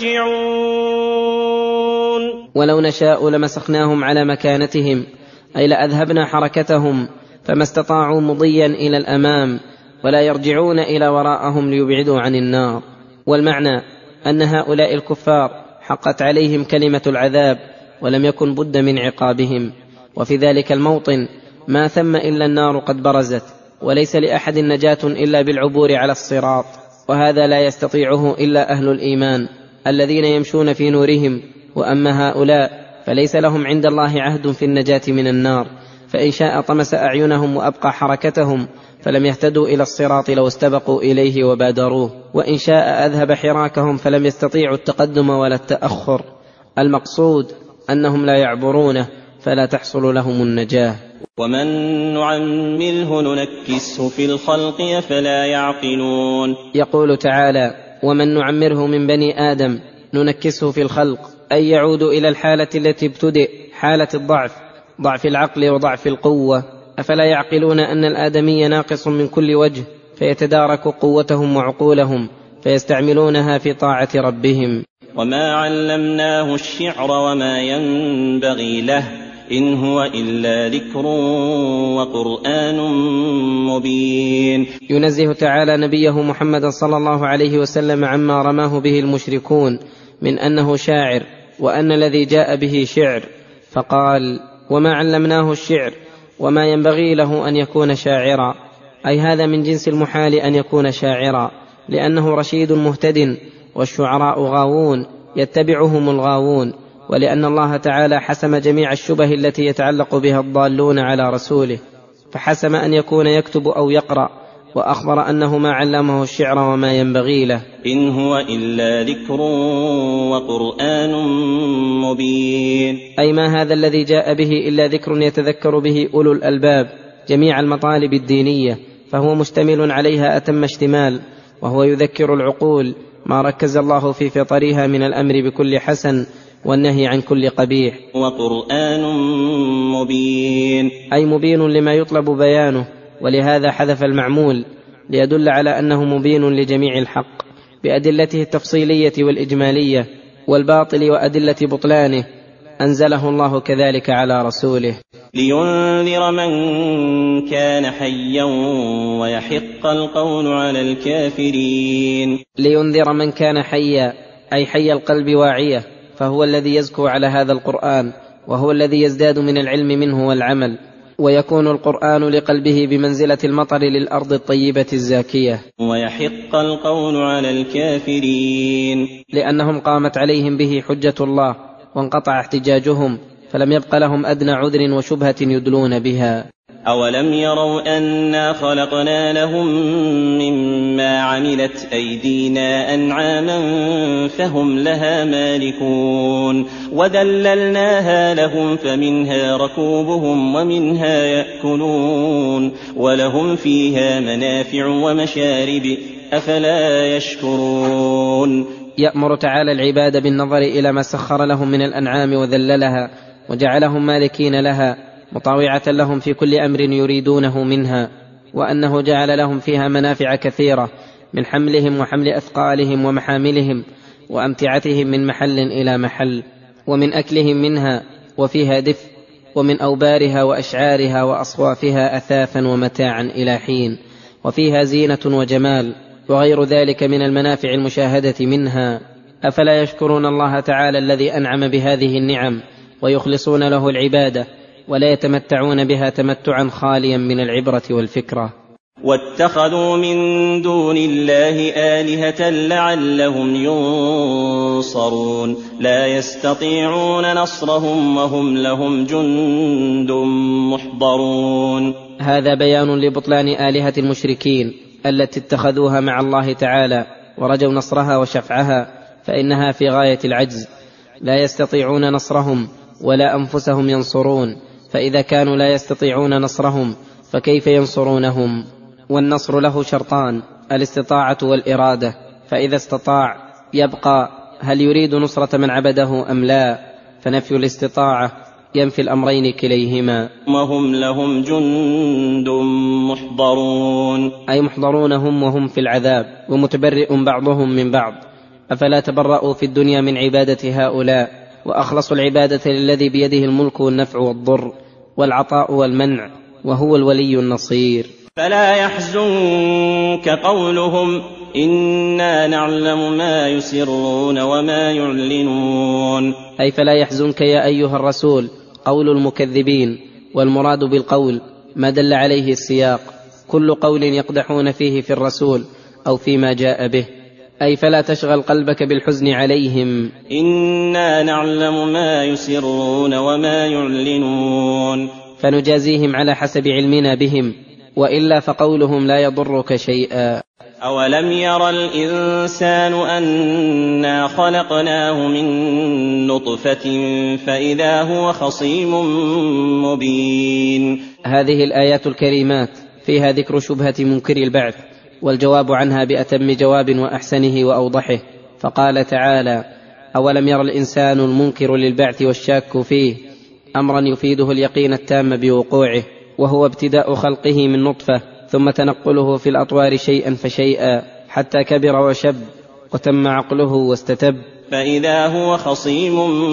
يرجعون. ولو نشاء لمسخناهم على مكانتهم أي لأذهبنا حركتهم، فما استطاعوا مضيا إلى الأمام ولا يرجعون إلى وراءهم ليبعدوا عن النار. والمعنى أن هؤلاء الكفار حقت عليهم كلمة العذاب ولم يكن بد من عقابهم، وفي ذلك الموطن ما ثم إلا النار قد برزت، وليس لأحد نجاة إلا بالعبور على الصراط، وهذا لا يستطيعه إلا أهل الإيمان الذين يمشون في نورهم. وأما هؤلاء فليس لهم عند الله عهد في النجاة من النار، فإن شاء طمس أعينهم وأبقى حركتهم فلم يهتدوا إلى الصراط لو استبقوا إليه وبادروه، وإن شاء أذهب حراكهم فلم يستطيعوا التقدم ولا التأخر. المقصود أنهم لا يعبرونه فلا تحصل لهم النجاة. ومن نعمره ننكسه في الخلق أفلا يعقلون. يقول تعالى: ومن نعمره من بني آدم ننكسه في الخلق، أي يعود إلى الحالة التي ابتدئ، حالة الضعف، ضعف العقل وضعف القوة. أفلا يعقلون أن الآدمي ناقص من كل وجه، فيتدارك قوتهم وعقولهم فيستعملونها في طاعة ربهم. وما علمناه الشعر وما ينبغي له إن هو إلا ذكر وقرآن مبين. ينزه تعالى نبيه محمد صلى الله عليه وسلم عما رماه به المشركون من أنه شاعر وأن الذي جاء به شعر، فقال: وما علمناه الشعر وما ينبغي له أن يكون شاعرا، أي هذا من جنس المحال أن يكون شاعرا، لأنه رشيد مهتد، والشعراء غاوون يتبعهم الغاوون، ولأن الله تعالى حسم جميع الشبه التي يتعلق بها الضالون على رسوله، فحسم أن يكون يكتب أو يقرأ، وأخبر أنه ما علمه الشعر وما ينبغي له. إن هو إلا ذكر وقرآن مبين، أي ما هذا الذي جاء به إلا ذكر يتذكر به أولو الألباب جميع المطالب الدينية، فهو مشتمل عليها أتم اشتمال، وهو يذكر العقول ما ركز الله في فطرها من الأمر بكل حسن والنهي عن كل قبيح. وقرآن مبين، أي مبين لما يطلب بيانه، ولهذا حذف المعمول ليدل على أنه مبين لجميع الحق بأدلته التفصيلية والإجمالية والباطل وأدلة بطلانه، أنزله الله كذلك على رسوله لينذر من كان حيا ويحق القول على الكافرين. لينذر من كان حيا أي حي القلب واعية، فهو الذي يزكو على هذا القرآن، وهو الذي يزداد من العلم منه والعمل، ويكون القرآن لقلبه بمنزلة المطر للأرض الطيبة الزاكية. ويحق القول على الكافرين، لأنهم قامت عليهم به حجة الله وانقطع احتجاجهم، فلم يبق لهم أدنى عذر وشبهة يدلون بها. أولم يروا أنا خلقنا لهم مما عملت أيدينا أنعاما فهم لها مالكون وذللناها لهم فمنها ركوبهم ومنها يأكلون ولهم فيها منافع ومشارب أفلا يشكرون. يأمر تعالى العباد بالنظر إلى ما سخر لهم من الأنعام وذللها وجعلهم مالكين لها مطاوعة لهم في كل أمر يريدونه منها، وأنه جعل لهم فيها منافع كثيرة من حملهم وحمل أثقالهم ومحاملهم وأمتعتهم من محل إلى محل، ومن أكلهم منها وفيها دفء، ومن أوبارها وأشعارها وأصوافها أثاثا ومتاعا إلى حين، وفيها زينة وجمال وغير ذلك من المنافع المشاهدة منها. أفلا يشكرون الله تعالى الذي أنعم بهذه النعم ويخلصون له العبادة ولا يتمتعون بها تمتعا خاليا من العبرة والفكرة؟ واتخذوا من دون الله آلهة لعلهم ينصرون لا يستطيعون نصرهم وهم لهم جند محضرون. هذا بيان لبطلان آلهة المشركين التي اتخذوها مع الله تعالى ورجوا نصرها وشفعها، فإنها في غاية العجز، لا يستطيعون نصرهم ولا أنفسهم ينصرون، فإذا كانوا لا يستطيعون نصرهم فكيف ينصرونهم؟ والنصر له شرطان: الاستطاعة والإرادة، فإذا استطاع يبقى هل يريد نصرة من عبده أم لا، فنفي الاستطاعة ينفي الأمرين كليهما. وهم لهم جند محضرون، أي محضرون هم وهم في العذاب، ومتبرئ بعضهم من بعض. أفلا تبرأوا في الدنيا من عبادة هؤلاء وأخلصوا العبادة للذي بيده الملك والنفع والضر والعطاء والمنع، وهو الولي النصير. فلا يحزنك قولهم إنا نعلم ما يسرون وما يعلنون، أي فلا يحزنك يا أيها الرسول قول المكذبين، والمراد بالقول ما دل عليه السياق، كل قول يقدحون فيه في الرسول أو فيما جاء به، أي فلا تشغل قلبك بالحزن عليهم. إنا نعلم ما يسرون وما يعلنون، فنجازيهم على حسب علمنا بهم، وإلا فقولهم لا يضرك شيئا. أولم ير الإنسان أنا خلقناه من نطفة فإذا هو خصيم مبين. هذه الآيات الكريمات فيها ذكر شبهة منكر البعث والجواب عنها بأتم جواب وأحسنه وأوضحه، فقال تعالى: أولم ير الإنسان المنكر للبعث والشاك فيه أمرا يفيده اليقين التام بوقوعه، وهو ابتداء خلقه من نطفة ثم تنقله في الأطوار شيئا فشيئا حتى كبر وشب وتم عقله واستتب، فإذا هو خصيم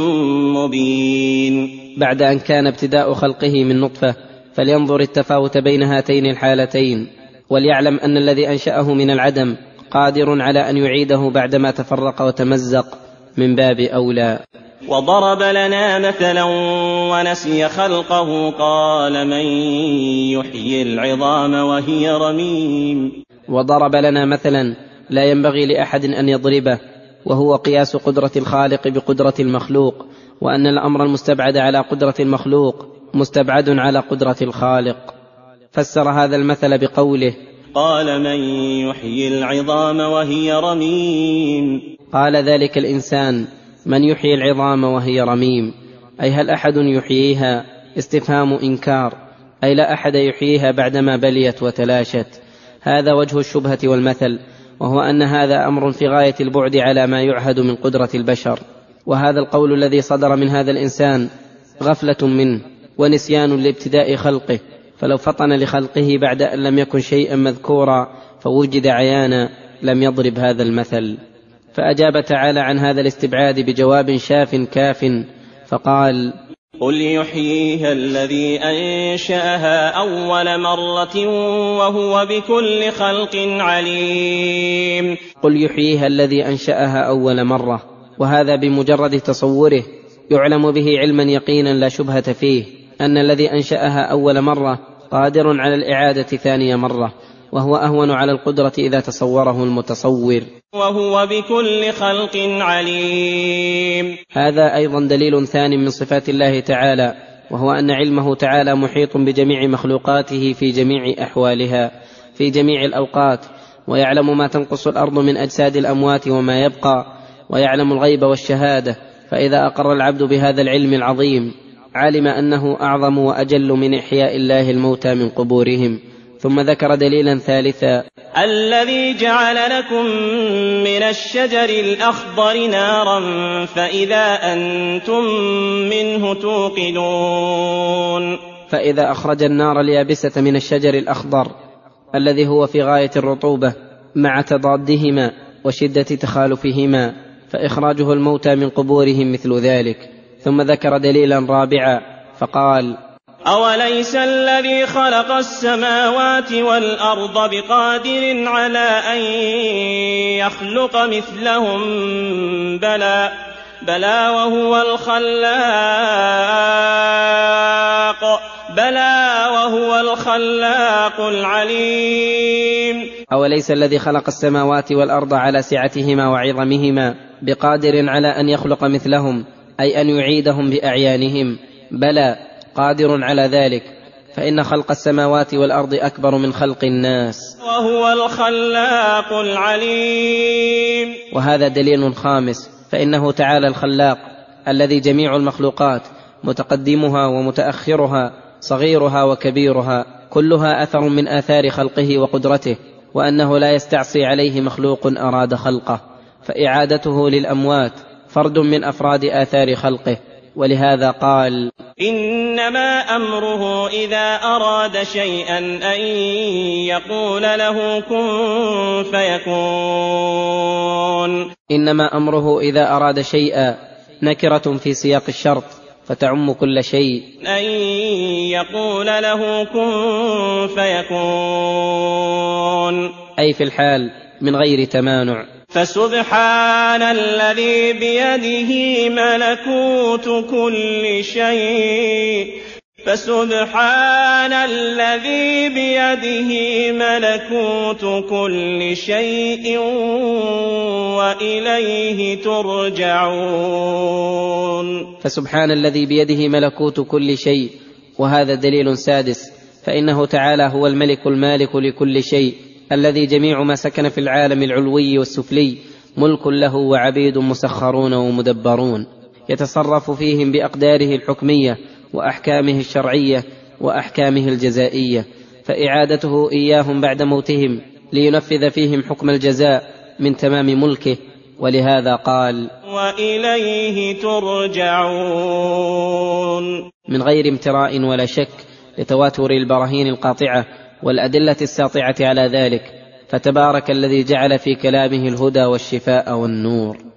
مبين. بعد أن كان ابتداء خلقه من نطفة فلينظر التفاوت بين هاتين الحالتين، وليعلم أن الذي أنشأه من العدم قادر على أن يعيده بعدما تفرق وتمزق من باب أولى. وضرب لنا مثلا ونسي خلقه قال من يحيي العظام وهي رميم. وضرب لنا مثلا لا ينبغي لأحد أن يضربه، وهو قياس قدرة الخالق بقدرة المخلوق، وأن الأمر المستبعد على قدرة المخلوق مستبعد على قدرة الخالق. فسر هذا المثل بقوله: قال من يحيي العظام وهي رميم. قال ذلك الإنسان: من يحيي العظام وهي رميم، أي هل أحد يحييها؟ استفهام إنكار، أي لا أحد يحييها بعدما بليت وتلاشت. هذا وجه الشبهة والمثل، وهو أن هذا أمر في غاية البعد على ما يعهد من قدرة البشر، وهذا القول الذي صدر من هذا الإنسان غفلة منه ونسيان لابتداء خلقه، فلو فطن لخلقه بعد أن لم يكن شيئا مذكورا فوجد عيانا لم يضرب هذا المثل. فأجاب تعالى عن هذا الاستبعاد بجواب شاف كاف فقال: قل يحييها الذي أنشأها أول مرة وهو بكل خلق عليم. قل يحييها الذي أنشأها أول مرة، وهذا بمجرد تصوره يعلم به علما يقينا لا شبهة فيه أن الذي أنشأها أول مرة قادر على الإعادة ثانية مرة، وهو أهون على القدرة إذا تصوره المتصور. وهو بكل خلق عليم. هذا أيضا دليل ثاني من صفات الله تعالى، وهو أن علمه تعالى محيط بجميع مخلوقاته في جميع أحوالها في جميع الأوقات، ويعلم ما تنقص الأرض من أجساد الأموات وما يبقى، ويعلم الغيب والشهادة. فإذا أقر العبد بهذا العلم العظيم علم أنه أعظم وأجل من إحياء الله الموتى من قبورهم ثم ذكر دليلا ثالثا: الذي جعل لكم من الشجر الأخضر نارا فإذا أنتم منه توقدون. فإذا أخرج النار اليابسة من الشجر الأخضر الذي هو في غاية الرطوبة مع تضادهما وشدة تخالفهما، فإخراجه الموتى من قبورهم مثل ذلك. ثم ذكر دليلا رابعا فقال: أوليس الذي خلق السماوات والأرض بقادر على أن يخلق مثلهم؟ بلى بلى وهو الخلاق بلى وهو الخلاق العليم. أوليس الذي خلق السماوات والأرض على سعتهما وعظمهما بقادر على أن يخلق مثلهم، أي أن يعيدهم بأعيانهم؟ بلى، قادر على ذلك، فإن خلق السماوات والأرض أكبر من خلق الناس، وهو الخلاق العليم. وهذا دليل خامس، فإنه تعالى الخلاق الذي جميع المخلوقات متقدمها ومتأخرها صغيرها وكبيرها كلها أثر من آثار خلقه وقدرته، وأنه لا يستعصي عليه مخلوق أراد خلقه، فإعادته للأموات فرد من أفراد آثار خلقه. ولهذا قال: إنما أمره إذا أراد شيئا أن يقول له كن فيكون. إنما أمره إذا أراد شيئا نكرة في سياق الشرط فتعم كل شيء، أن يقول له كن فيكون، أي في الحال من غير تمانع. فسبحان الذي بيده ملكوت كل شيء فسبحان الذي بيده ملكوت كل شيء وإليه ترجعون. فسبحان الذي بيده ملكوت كل شيء، وهذا دليل سادس، فإنه تعالى هو الملك المالك لكل شيء، الذي جميع ما سكن في العالم العلوي والسفلي ملك له وعبيد مسخرون ومدبرون، يتصرف فيهم بأقداره الحكمية وأحكامه الشرعية وأحكامه الجزائية، فإعادته إياهم بعد موتهم لينفذ فيهم حكم الجزاء من تمام ملكه. ولهذا قال: وإليه ترجعون، من غير امتراء ولا شك، لتواتر البراهين القاطعة والأدلة الساطعة على ذلك. فتبارك الذي جعل في كلامه الهدى والشفاء والنور.